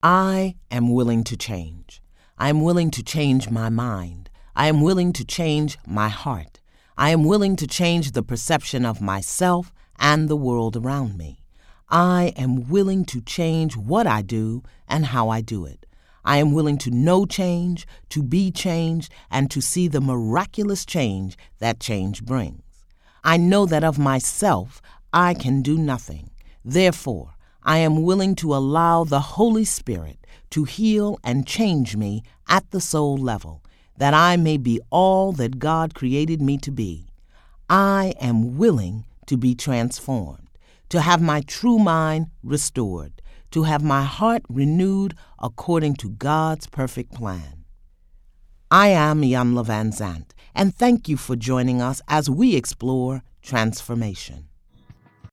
I am willing to change. I am willing to change my mind. I am willing to change my heart. I am willing to change the perception of myself and the world around me. I am willing to change what I do and how I do it. I am willing to know change, to be changed, and to see the miraculous change that change brings. I know that of myself I can do nothing. Therefore, I am willing to allow the Holy Spirit to heal and change me at the soul level, that I may be all that God created me to be. I am willing to be transformed, to have my true mind restored, to have my heart renewed according to God's perfect plan. I am Iyanla Vanzant, and thank you for joining us as we explore transformation.